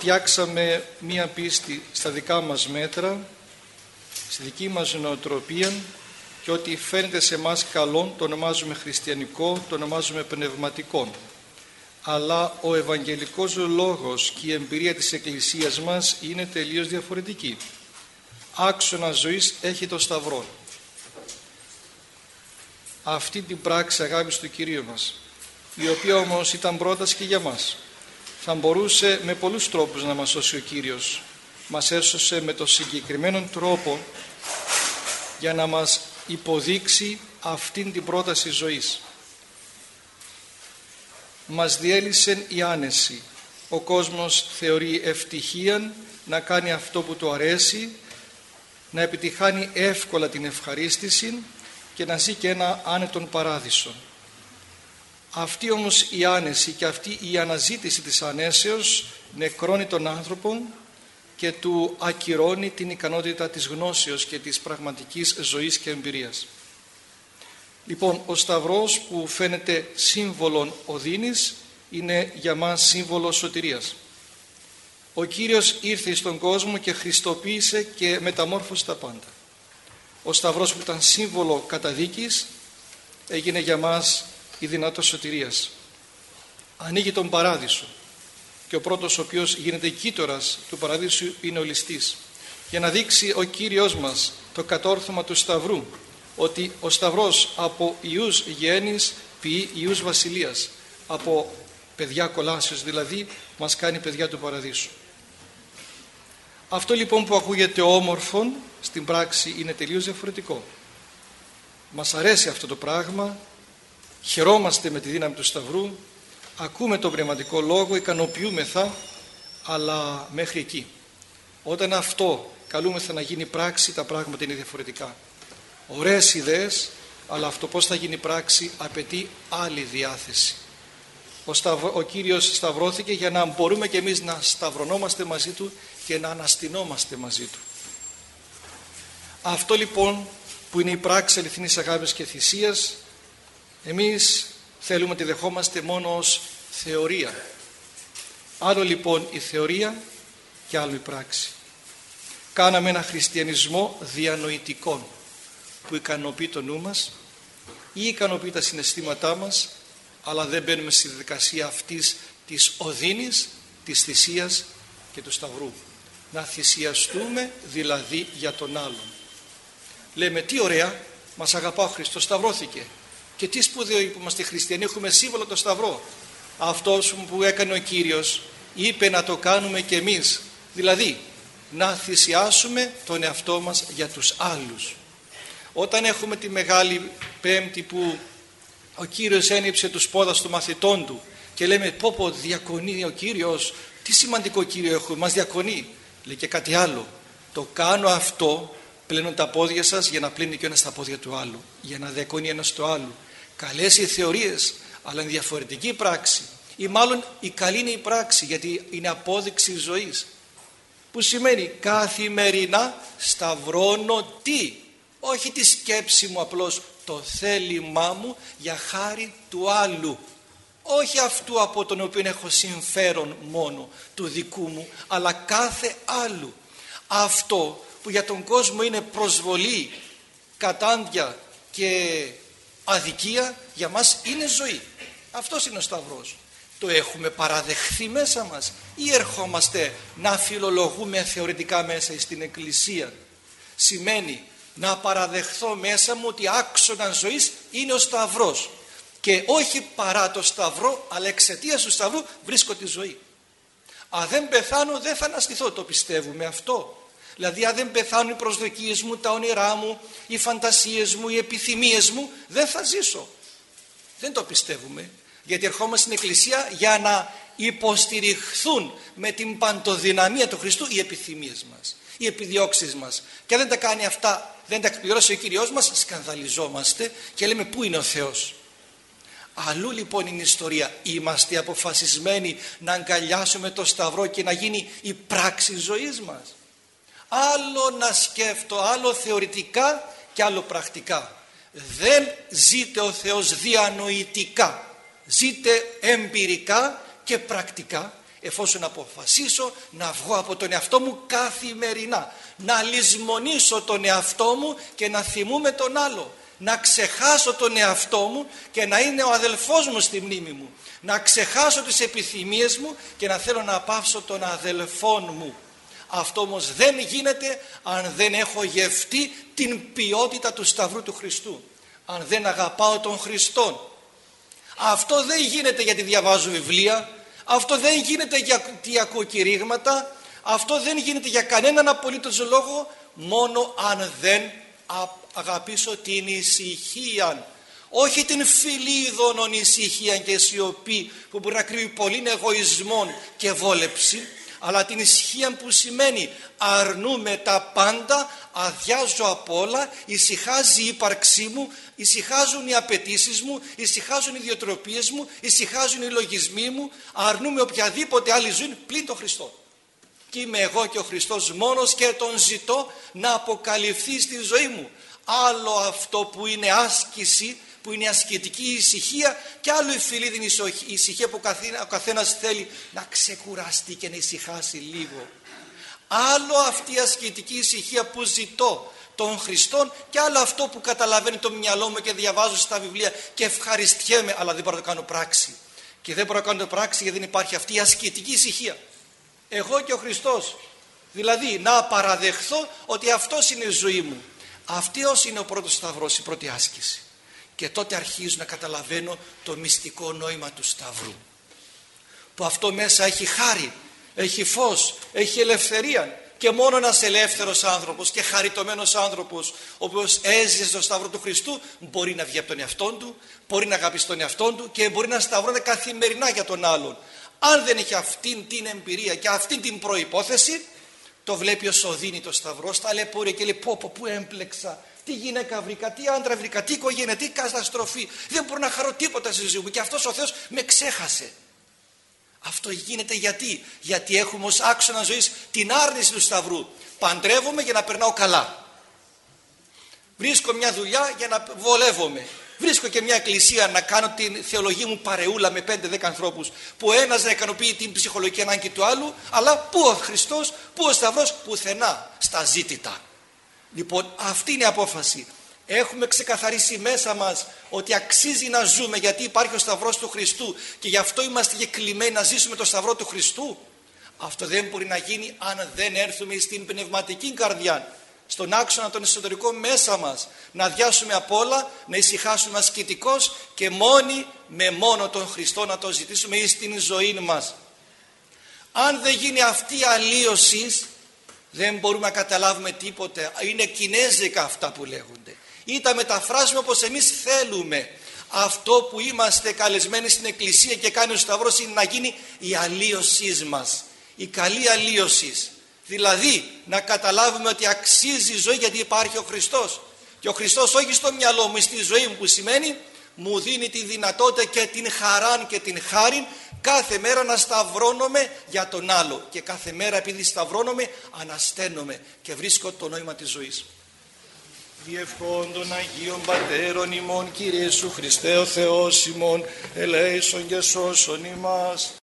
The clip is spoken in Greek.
φτιάξαμε μία πίστη στα δικά μας μέτρα, στη δική μας νοοτροπία, και ό,τι φαίνεται σε εμάς καλόν το ονομάζουμε χριστιανικό, το ονομάζουμε πνευματικό. Αλλά ο Ευαγγελικός λόγος και η εμπειρία της Εκκλησίας μας είναι τελείως διαφορετική. Άξονα ζωής έχει το Σταυρό. Αυτή την πράξη αγάπης του Κυρίου μας, η οποία όμως ήταν πρόταση και για μας. Θα μπορούσε με πολλούς τρόπους να μας σώσει ο Κύριος. Μας έσωσε με το συγκεκριμένο τρόπο για να μας υποδείξει αυτήν την πρόταση ζωής. Μας διέλυσε η άνεση. Ο κόσμος θεωρεί ευτυχία να κάνει αυτό που του αρέσει, να επιτυχάνει εύκολα την ευχαρίστηση και να ζει και ένα άνετον παράδεισο. Αυτή όμως η άνεση και αυτή η αναζήτηση της ανέσεως νεκρώνει τον άνθρωπο και του ακυρώνει την ικανότητα της γνώσεως και της πραγματικής ζωής και εμπειρίας. Λοιπόν, ο Σταυρός που φαίνεται σύμβολον οδύνης είναι για μας σύμβολο σωτηρίας. Ο Κύριος ήρθε στον κόσμο και χριστοποίησε και μεταμόρφωσε τα πάντα. Ο Σταυρός που ήταν σύμβολο καταδίκης έγινε για μας η δυνατότητα σωτηρίας. Ανοίγει τον παράδεισο και ο πρώτος ο οποίος γίνεται κύττορας του παραδείσου είναι ο ληστής, για να δείξει ο Κύριος μας το κατόρθωμα του Σταυρού, ότι ο Σταυρός από ιούς γέννης ποιεί ιούς βασιλείας, από παιδιά κολάσεως δηλαδή μας κάνει παιδιά του παραδείσου. Αυτό λοιπόν που ακούγεται όμορφο στην πράξη είναι τελείως διαφορετικό. Μας αρέσει αυτό το πράγμα, χαιρόμαστε με τη δύναμη του Σταυρού, ακούμε τον πνευματικό λόγο, ικανοποιούμεθα, αλλά μέχρι εκεί. Όταν αυτό καλούμεθα να γίνει πράξη, τα πράγματα είναι διαφορετικά. Ωραίες ιδέες, αλλά αυτό πώς θα γίνει πράξη απαιτεί άλλη διάθεση. Ο Κύριος σταυρώθηκε για να μπορούμε και εμείς να σταυρωνόμαστε μαζί Του και να αναστηνόμαστε μαζί Του. Αυτό λοιπόν που είναι η πράξη αληθινής αγάπης και θυσίας, εμείς θέλουμε να τη δεχόμαστε μόνο ως θεωρία. Άλλο λοιπόν η θεωρία και άλλο η πράξη. Κάναμε ένα χριστιανισμό διανοητικό που ικανοποιεί το νου μας ή ικανοποιεί τα συναισθήματά μας, αλλά δεν μπαίνουμε στη διαδικασία αυτής της οδύνης, της θυσίας και του Σταυρού. Να θυσιαστούμε δηλαδή για τον άλλον. Λέμε τι ωραία, μας αγαπά ο Χριστός, σταυρώθηκε. Και τι σπουδαίο που είμαστε χριστιανοί, έχουμε σύμβολο το Σταυρό. Αυτός που έκανε ο Κύριος είπε να το κάνουμε και εμείς. Δηλαδή να θυσιάσουμε τον εαυτό μας για τους άλλους. Όταν έχουμε τη Μεγάλη Πέμπτη που ο Κύριος ένιψε τους πόδας των μαθητών Του και λέμε πω διακονεί ο Κύριος, τι σημαντικό Κύριο έχουμε, μας διακονεί. Λέει και κάτι άλλο, το κάνω αυτό, πλένω τα πόδια σας για να πλύνει και ο ένας τα πόδια του άλλου, για να διακονεί ένας το άλλο. Καλές οι θεωρίες, αλλά είναι διαφορετική η πράξη, ή μάλλον η καλή είναι η πράξη, γιατί είναι απόδειξη ζωής, που σημαίνει καθημερινά σταυρώνω τι, όχι τη σκέψη μου απλώς, το θέλημά μου για χάρη του άλλου, όχι αυτού από τον οποίο έχω συμφέρον μόνο του δικού μου, αλλά κάθε άλλου. Αυτό που για τον κόσμο είναι προσβολή, κατάντια και αδικία, για μας είναι ζωή. Αυτός είναι ο Σταυρός. Το έχουμε παραδεχθεί μέσα μας ή ερχόμαστε να φιλολογούμε θεωρητικά μέσα στην Εκκλησία? Σημαίνει να παραδεχθώ μέσα μου ότι άξονα ζωής είναι ο Σταυρός και όχι παρά το Σταυρό, αλλά εξαιτίας του Σταυρού βρίσκω τη ζωή. Αν δεν πεθάνω δεν θα αναστηθώ, το πιστεύουμε αυτό? Δηλαδή αν δεν πεθάνουν οι προσδοκίες μου, τα όνειρά μου, οι φαντασίες μου, οι επιθυμίες μου, δεν θα ζήσω. Δεν το πιστεύουμε, γιατί ερχόμαστε στην Εκκλησία για να υποστηριχθούν με την παντοδυναμία του Χριστού οι επιθυμίες μας, οι επιδιώξεις μας. Και αν δεν τα κάνει αυτά, δεν τα εκπληρώσει ο Κύριος μας, σκανδαλιζόμαστε και λέμε πού είναι ο Θεός? Αλλού λοιπόν είναι η ιστορία. Είμαστε αποφασισμένοι να αγκαλιάσουμε το Σταυρό και να γίνει η πράξη ζωής μας? Άλλο να σκέφτω, άλλο θεωρητικά και άλλο πρακτικά. Δεν ζείτε ο Θεός διανοητικά, ζείτε εμπειρικά και πρακτικά, εφόσον αποφασίσω να βγω από τον εαυτό μου καθημερινά, να λησμονήσω τον εαυτό μου και να θυμούμαι τον άλλο, να ξεχάσω τον εαυτό μου και να είναι ο αδελφός μου στη μνήμη μου, να ξεχάσω τις επιθυμίες μου και να θέλω να πάψω τον αδελφόν μου. Αυτό όμως δεν γίνεται αν δεν έχω γευτεί την ποιότητα του Σταυρού του Χριστού, αν δεν αγαπάω τον Χριστόν. Αυτό δεν γίνεται γιατί διαβάζω βιβλία, αυτό δεν γίνεται γιατί ακούω κηρύγματα, αυτό δεν γίνεται για κανέναν απολύτως λόγο, μόνο αν δεν αγαπήσω την ησυχία. Όχι την φιλίδωνον ησυχία και σιωπή που μπορεί να κρύβει πολύ εγωισμό και βόλεψη, αλλά την ησυχία που σημαίνει αρνούμε τα πάντα, αδειάζω απ' όλα, ησυχάζει η ύπαρξή μου, ησυχάζουν οι απαιτήσεις μου, ησυχάζουν οι ιδιοτροπίες μου, ησυχάζουν οι λογισμοί μου, αρνούμε οποιαδήποτε άλλη ζωή πλην τον Χριστό. Και είμαι εγώ και ο Χριστός μόνος και τον ζητώ να αποκαλυφθεί στη ζωή μου. Άλλο αυτό που είναι άσκηση, που είναι ασκητική ησυχία, και άλλο η φιλίδινη ησυχία που ο καθένας θέλει να ξεκουραστεί και να ησυχάσει λίγο. Άλλο αυτή η ασκητική ησυχία που ζητώ των Χριστών, και άλλο αυτό που καταλαβαίνει το μυαλό μου και διαβάζω στα βιβλία και ευχαριστιέμαι, αλλά δεν μπορώ να το κάνω πράξη. Και δεν μπορώ να κάνω το πράξη γιατί δεν υπάρχει αυτή η ασκητική ησυχία. Εγώ και ο Χριστός. Δηλαδή να παραδεχθώ ότι αυτός είναι η ζωή μου. Αυτός είναι ο πρώτος σταυρός, η πρώτη άσκηση. Και τότε αρχίζω να καταλαβαίνω το μυστικό νόημα του Σταυρού. Που αυτό μέσα έχει χάρη, έχει φως, έχει ελευθερία. Και μόνο ένας ελεύθερος άνθρωπος και χαριτωμένος άνθρωπος, ο οποίος έζησε στο Σταυρό του Χριστού, μπορεί να βγει από τον εαυτό του, μπορεί να αγαπήσει τον εαυτό του και μπορεί να σταυρώνει καθημερινά για τον άλλον. Αν δεν έχει αυτήν την εμπειρία και αυτήν την προϋπόθεση, το βλέπει ως οδύνη το Σταυρό, στα ταλαιπωρία και λέει πού έμπλεξα, τι γυναίκα βρήκα, τι άντρα βρήκα, τι οικογένεια, τι καταστροφή, δεν μπορώ να χαρώ τίποτα στη ζωή μου και αυτός ο Θεός με ξέχασε. Αυτό γίνεται γιατί έχουμε ως άξονα ζωής την άρνηση του Σταυρού. Παντρεύομαι για να περνάω καλά, βρίσκω μια δουλειά για να βολεύομαι, βρίσκω και μια εκκλησία να κάνω την θεολογία μου παρεούλα με 5-10 ανθρώπους, που ένας να ικανοποιεί την ψυχολογική ανάγκη του άλλου, αλλά πού ο Χριστός, πού ο Σταυρός, πουθενά στα ζήτητα. Λοιπόν, αυτή είναι η απόφαση. Έχουμε ξεκαθαρίσει μέσα μας ότι αξίζει να ζούμε γιατί υπάρχει ο Σταυρός του Χριστού και γι' αυτό είμαστε και κλιμμένοι να ζήσουμε το Σταυρό του Χριστού. Αυτό δεν μπορεί να γίνει αν δεν έρθουμε στην πνευματική καρδιά, στον άξονα των εσωτερικών μέσα μας, να αδειάσουμε απ' όλα, να ησυχάσουμε ασκητικώς και μόνοι με μόνο τον Χριστό να το ζητήσουμε εις την ζωή μας. Αν δεν γίνει αυτή η αλλίωση, δεν μπορούμε να καταλάβουμε τίποτε. Είναι κινέζικα αυτά που λέγονται. Ή τα μεταφράζουμε όπως εμείς θέλουμε. Αυτό που είμαστε καλεσμένοι στην Εκκλησία και κάνει ο Σταυρός είναι να γίνει η αλλίωσή μας, η καλή αλλίωση. Δηλαδή να καταλάβουμε ότι αξίζει η ζωή γιατί υπάρχει ο Χριστός. Και ο Χριστός όχι στο μυαλό μου, στη ζωή μου, που σημαίνει μου δίνει τη δυνατότητα και την χαράν και την χάριν κάθε μέρα να σταυρώνομαι για τον άλλο. Και κάθε μέρα επειδή σταυρώνομαι ανασταίνομαι και βρίσκω το νόημα της ζωής. Διευχών των Αγίων Πατέρων ημών, Κύριε Ιησού Χριστέ ο Θεός ημών, ελέησον και σώσον ημάς.